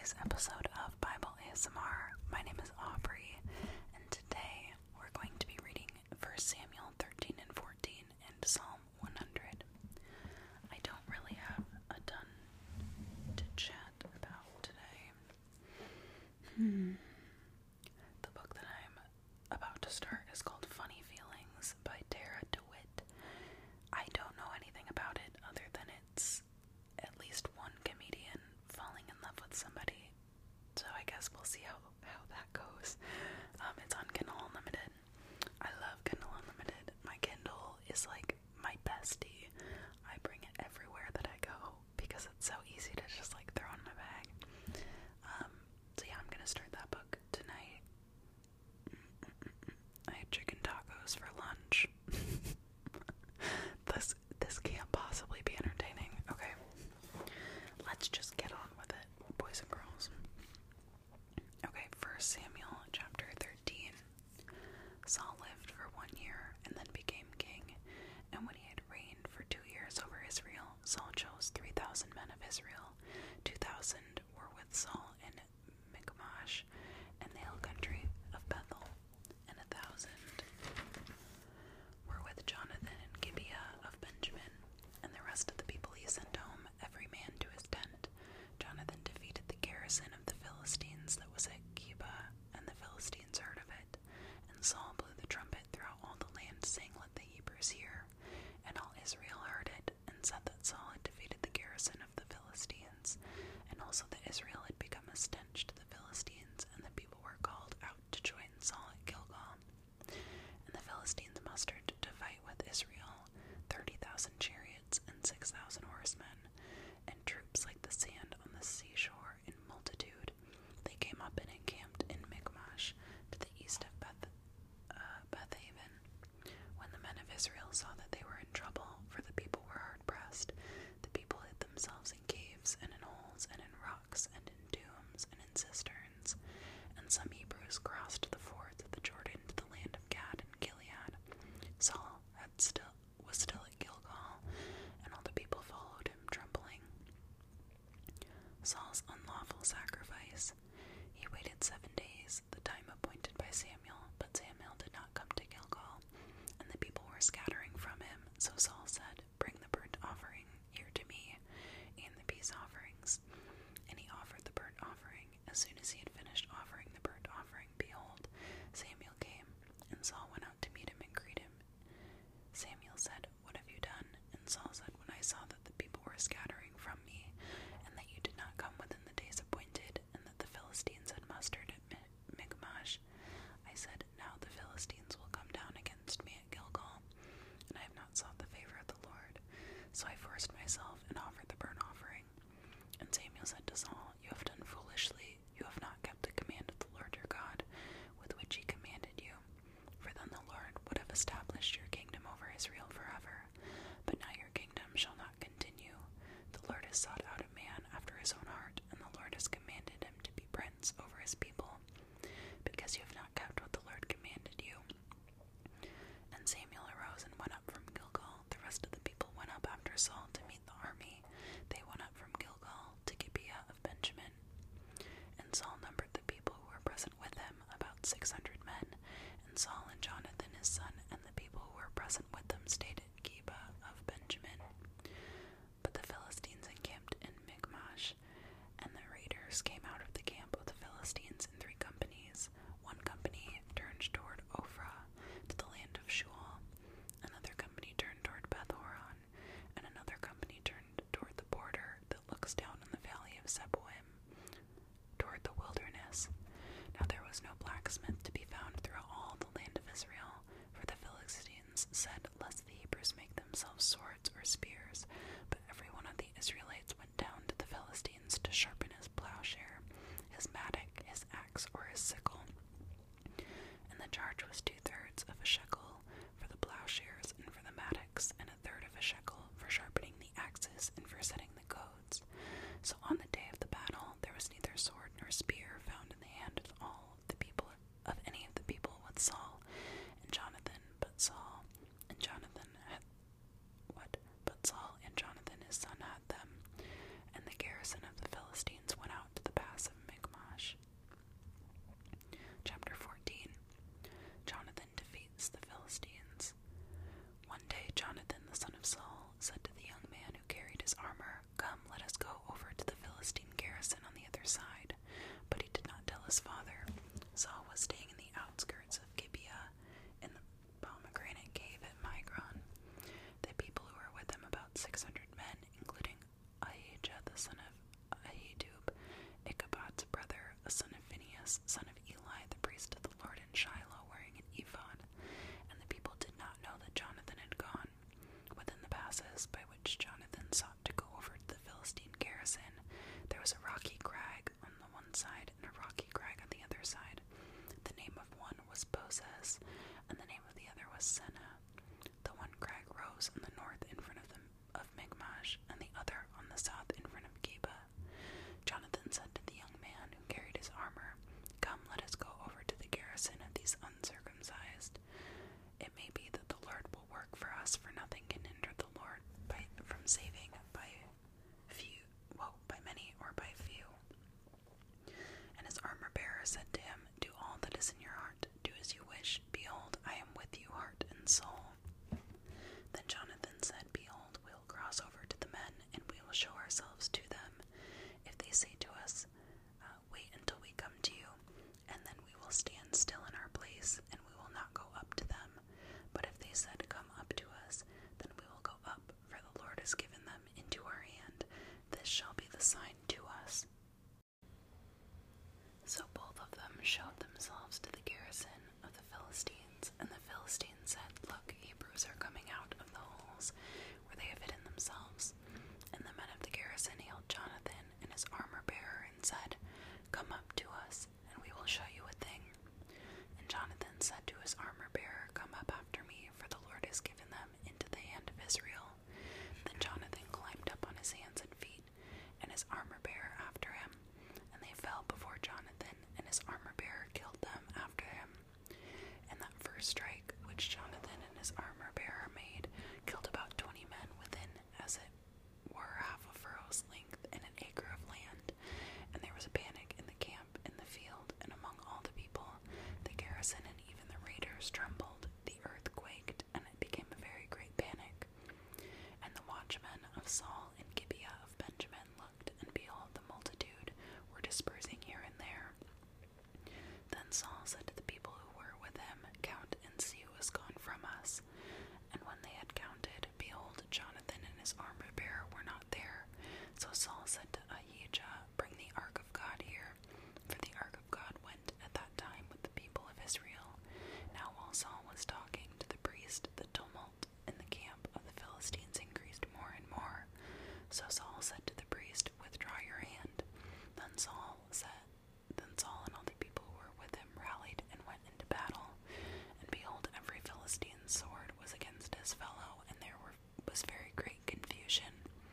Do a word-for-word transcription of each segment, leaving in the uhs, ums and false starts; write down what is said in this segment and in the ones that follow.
today's episode of Bible A S M R. My name is Aubrey, and today we're going to be reading First Samuel thirteen and fourteen and Psalm one hundred. I don't really have a ton to chat about today. Hmm. The book that I'm about to start is called Funny Feelings by Tara DeWitt. I don't know anything about it other than it's at least one comedian falling in love with somebody, so I guess we'll see how, how that goes. Um, it's on Kindle Unlimited. I love Kindle Unlimited. My Kindle is like my bestie. I bring it everywhere that I go because it's so easy to just like throw in my bag. Um, so yeah, I'm gonna start that book tonight. I had chicken tacos for lunch. this this can't possibly be entertaining. Okay, let's just get on with it, boys and girls. Okay, First Samuel chapter thirteen. Saul lived for one year and then became king, and when he had reigned for two years over Israel, Saul chose three thousand men of Israel. Two thousand were with Saul in Michmash and the hill country of Bethel, and a thousand were with Jonathan in Gibeah of Benjamin, and the rest of the people he sent home, every man to his tent. Jonathan defeated the garrison of the Philistines that was at Gibeah, and the Philistines heard of it. And Saul blew the trumpet throughout all the land, saying, "Let the Hebrews hear." And all Israel heard it, and said that Saul had defeated the garrison of the Philistines, and also that Israel had become a stench to the Philistines, and the people were called out to join Saul at Gilgal. And the Philistines mustered to fight with Israel thirty thousand chariots and six thousand horsemen, and troops like the sand on the seashore in multitude. They came up and encamped in Michmash, to the east of Beth, uh, Bethaven. When the men of Israel saw that they were in trouble, for the people were hard-pressed, the people hid themselves in caves and in holes and in rocks and in tombs and in cisterns. And some Hebrews crossed the fords of the Jordan to the land of Gad and Gilead. Saul had still was still at Gilgal, and all the people followed him, trembling. Saul's unlawful sacrifice. He waited seven days, the time appointed by Samuel, but Samuel did not come to Gilgal, and the people were scattering from him. So Saul said, "Bring the burnt offering here to me, and the peace offerings." And he offered the burnt offering. As soon as he had finished offering the burnt offering, behold, Samuel came, and Saul went out to meet him and greet him. Samuel said, "What have you done?" And Saul said, "When I saw that the people were scattering from me, and that you did not come within the days appointed, and that the Philistines had mustered at Michmash, I said, now the Philistines will come down against me at Gilgal, and I have not sought the favor of the Lord. So I forced myself and offered the burnt offering." And Samuel said to Saul, "You have done foolishly. You have not kept the command of the Lord your God, with which he commanded you. For then the Lord would have established your kingdom over Israel forever. But now your kingdom shall not continue. The Lord has sought out a man after his own heart, and the Lord has commanded him to be prince over his people, because you have not kept what the Lord commanded you." And Samuel arose and went up from Gilgal. The rest of the people went up after Saul to meet the army. They went up from Gilgal to Gibeah of Benjamin. And Saul numbered the people who were present with him, about six hundred men. And Saul and Jonathan his son and the people who were present with them stayed at Gibeah of Benjamin. But the Philistines encamped in Michmash, and the raiders came out of the camp of the Philistines in three companies. One company turned toward Ophrah, to the land of Shual. Another company turned toward Beth-horon, and another company turned toward the border that looks down on the valley of Zeboim, toward the wilderness. Now there was no blacksmith to be found throughout all the land of Israel, for the Philistines said, "Lest the Hebrews make themselves swords or spears." But every one of the Israelites went down to the Philistines to sharpen his plowshare, his mattock, his axe, or his sickle. And the charge was two-thirds of a shekel for the plowshares and for the mattocks, and a third of a shekel for sharpening the axes and for setting the goads. So on the day of the battle there was neither sword nor spear found in the hand of all the people of any of the people with Saul and Jonathan, but Saul and Jonathan had what? But Saul and Jonathan his son had them. And the garrison of the Philistines went out to the pass of side, but he did not tell his father. Saul was staying in the outskirts of Gibeah in the pomegranate cave at Migron. The people who were with him, about six hundred men, including Ahijah the son of Ahitub, Ichabod's brother, a son of Phinehas, son of Eli, the priest of the Lord in Shiloh, wearing an ephod. And the people did not know that Jonathan had gone. Within the passes by which Jonathan sought to go over to the Philistine garrison, there was a rocky crag on the one side and a rocky crag on the other side. The name of one was Bozez, and the name of the other was Seneh. The one crag rose on the north in front of, the, of Michmash, and the other on the south in front of Geba. Jonathan said to the young man who carried his armor, "Come, let us go over to the garrison of these uncircumcised. It may be that the Lord will work for us, for nothing can hinder the Lord by, from saving by few, well, by many or by few." And his armor-bearer said to him, "Do all that is in your heart. Do as you wish. Behold, I am with you, heart and soul." Then Jonathan said, "Behold, we will cross over to the men, and we will show ourselves to them. If they say to us, uh, 'Wait until we come to you,' and then we will stand still in our place, and we will not go up to them. But if they said, 'Come up to us,' then we will go up, for the Lord has given them into our hand. This shall be the sign to us." So both of them showed themselves to the garrison of the Philistines, and the Philistines said, "Look, Hebrews are coming out of the holes where they have hidden themselves." And the men of the garrison hailed Jonathan and his armor-bearer and said, "Come up to us, and we will show you a thing." And Jonathan said to his armor-bearer, "Come up after me, for the Lord has given them into the hand of Israel." Then Jonathan climbed up on his hands and feet, and his armor-bearer after him. And they fell before Jonathan, and his armor-bearer killed them after him. And that first strike which Jonathan and his armor-bearer made killed about twenty men within, as it were, half a furrow's length in an acre of land. And there was a panic in the camp, in the field, and among all the people. The garrison and even the raiders trembled. The earth quaked, and it became a very great panic. And the watchmen of Saul in Gibeah of Benjamin looked, and behold, the multitude were dispersing here and there. Then Saul said to the people who were with him, "Count and see who has gone from us." And when they had counted, behold, Jonathan and his armor-bearer were not there. So Saul said to Ahijah, "Bring the ark of God here." For the ark of God went at that time with the people of Israel. Now while Saul was talking to the priest, the tumult in the camp of the Philistines increased more and more. So Saul said to the priest, "Withdraw your hand." Then Saul said, Then Saul and all the people who were with him rallied and went into battle. And behold, every Philistine's sword was against his fellow, and there were, was very great confusion.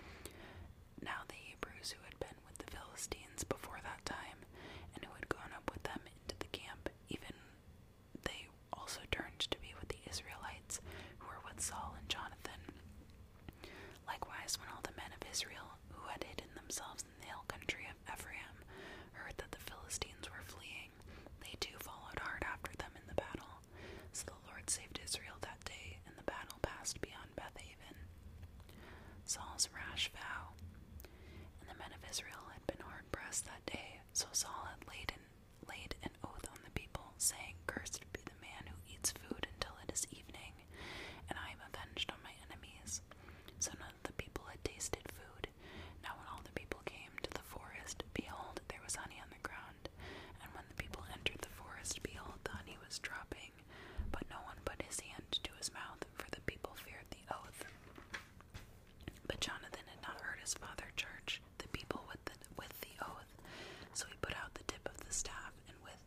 Now the Hebrews who had been with the Philistines before that time, and who had gone up with them into the camp, even they also turned to be with the Israelites who were with Saul and Jonathan. Likewise, when all the men of Israel who had hidden themselves in the hill country of Ephraim heard that the Philistines were fleeing, they too followed hard after them in the battle. So the Lord saved Israel that day, and the battle passed beyond Bethaven. Saul's rash vow. And the men of Israel had been hard-pressed that day, so Saul had laid an, laid an oath on the people, saying, "Cursed be the man who eats food until it is evening, and I am avenged on my enemies." So none of the people had tasted food. Now when all the people came to the forest, behold, there was honey on the ground. And when the people entered the forest, behold, the honey was dropping. But no one put his hand to his mouth, for the people feared the oath. But Jonathan had not heard his father charge the people with the, with the oath. So he put out the tip of the staff, and with,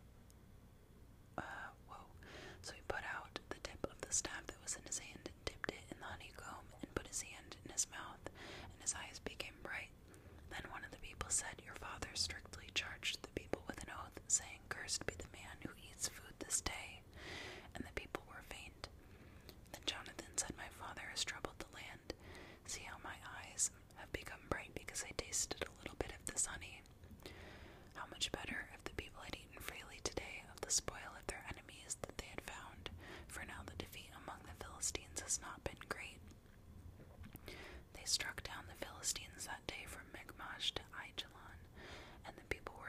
uh, whoa. So he put out the tip of the staff that was in his hand, and dipped it in the honeycomb, and put his hand in his mouth, and his eyes became bright. Then one of the people said, "Your father strictly charged the people with an oath, saying, 'Cursed be the man who eats food this day.'" And the people were faint. Then Jonathan said, "My father has troubled the land. See how my eyes have become bright because I tasted a little bit of this honey. How much better if the people had eaten freely today of the spoil of their enemies that they had found, for now the defeat among the Philistines has not been great." They struck down the Philistines that day from Michmash to Aijalon, and the people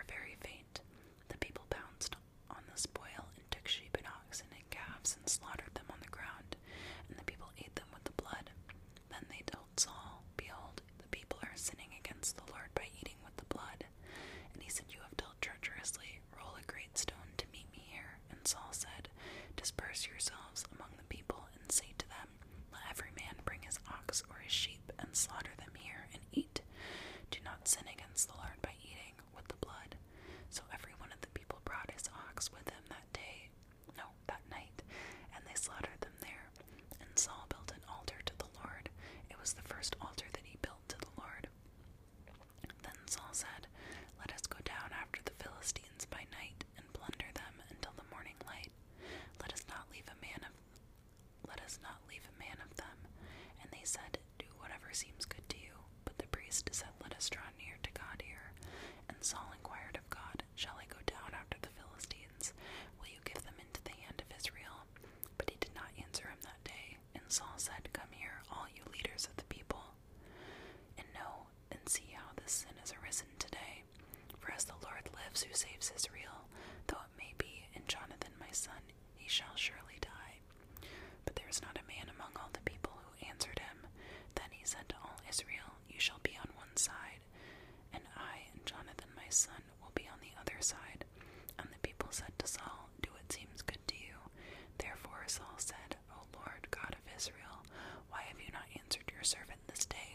Saul inquired of God, Shall I go down after the Philistines? Will you give them into the hand of Israel? But he did not answer him that day. And Saul said, Come here, all you leaders of the people, and know and see how this sin has arisen today. For as the Lord lives who saves Israel, though it may be in Jonathan my son, he shall surely die. But there is not a man among all the people who answered him. Then he said to all Israel, You shall be on one side, and I and Jonathan my son will be on the other side. And the people said to Saul, Do what seems good to you. Therefore Saul said, O Lord God of Israel, why have you not answered your servant this day?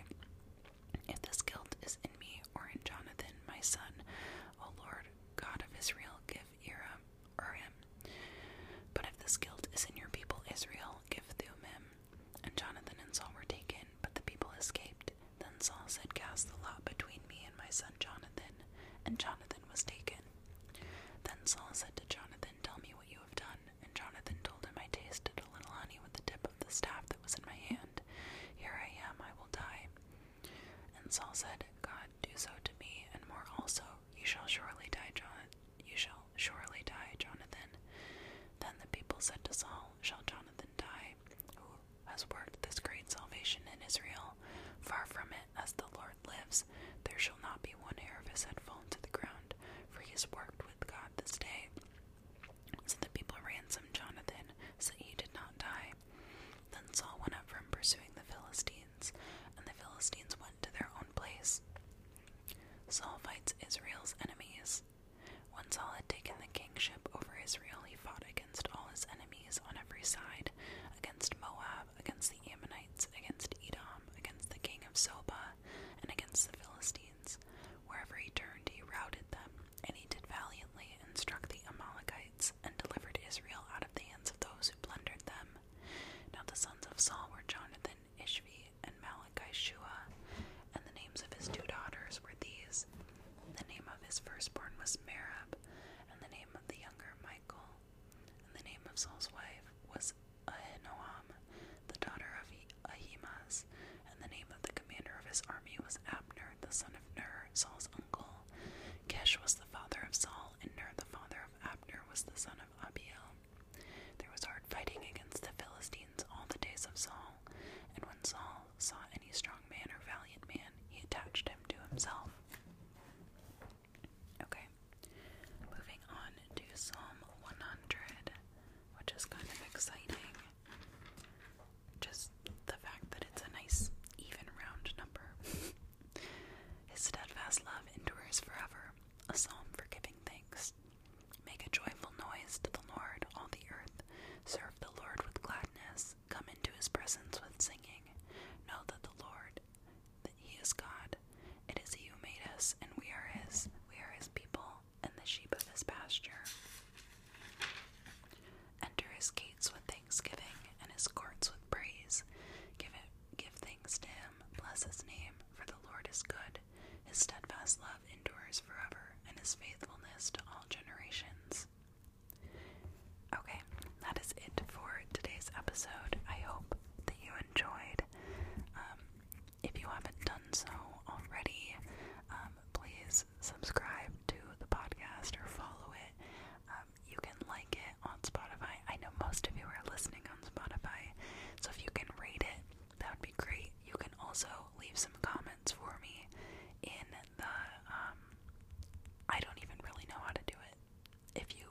If this guilt is in me or in Jonathan my son, O Lord God of Israel, give Urim, Urim. But if this guilt is in your people Israel, give Thummim. And Jonathan and Saul were taken, but the people escaped. Then Saul said, Cast the lot between me and my son Jonathan. And Jonathan was taken. Then Saul said to Jonathan, Tell me what you have done. And Jonathan told him, I tasted a little honey with the tip of the staff that was in my hand. Here I am, I will die. And Saul said, God, do so to me, and more also. You shall surely die, Jonathan. You shall surely die, Jonathan. Then the people said to Saul, Shall Jonathan die, who has worked this great salvation in Israel? Far from it, as the Lord lives, there shall not be one hair of his head fallen to the ground, for he has worked with God this day. So the people ransomed Jonathan, so he did not die. Then Saul went up from pursuing the Philistines, and the Philistines went to their own place. Saul fights Israel's enemies. When Saul had taken the kingship over Israel, he fought against all his enemies on every side, against Moab, against the Ammonites, against Edom, against the king of Zobah, and against the Philistines. Wherever he turned, he routed them, and he did valiantly and struck the Amalekites, and delivered Israel out of the hands of those who plundered them. Now the sons of Saul were Jonathan, Ishvi, and Malchishua, and the names of his two daughters were these. The name of his firstborn was Merab, and the name of the younger Michal. And the name of Saul's wife was Ahinoam, the daughter of Ahimaaz. And the name of the commander of his army was Abner, the son of Ner, Saul's uncle. Kish was the father of Saul, and Ner, the father of Abner, was the son of Abiel. There was hard fighting against the Philistines all the days of Saul, and when Saul saw any strong man or valiant man, he attached him to himself. Okay, moving on to Psalm one hundred, which is kind of exciting. Just the fact that it's a nice, even round number. His steadfast love endures forever, a psalm for giving thanks. Make a joyful noise to the Lord, all the earth. Serve the Lord with gladness. Come into his presence with singing. Know that the Lord, that he is God. It is he who made us, and we are his. We are his people, and the sheep of his pasture. Enter his gates with thanksgiving, and his courts with praise. Give it, give thanks to him. Bless his name, for the Lord is good. His steadfast love endures forever, and his faithfulness to all generations. Okay, that is it for today's episode. I hope that you enjoyed. Um, if you haven't done so already, um, please subscribe to the podcast or follow it. Um, you can like it on Spotify. I know most of you are listening on Spotify, so if you can rate it, that would be great. You can also leave some comments for me in the, um, I don't even really know how to do it. If you